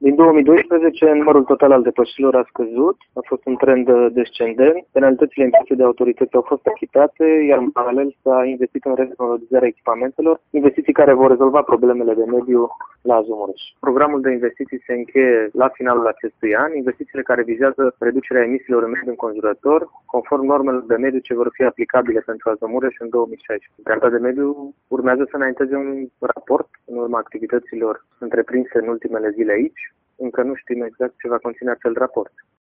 Din 2012, numărul total al depășirilor a scăzut, a fost un trend descendent, penalitățile impuse de autorități au fost achitate, iar în paralel s-a investit în retehnologizarea echipamentelor, investiții care vor rezolva problemele de mediu la Azumureș. Programul de investiții se încheie la finalul acestui an, investițiile care vizează reducerea emisiilor în mediul înconjurător, conform normelor de mediu ce vor fi aplicabile pentru Azumureș în 2016. Garda de mediu urmează să înainteze un raport în urma activităților întreprinse în ultimele zile aici. Încă nu știm exact ce va conține acel raport.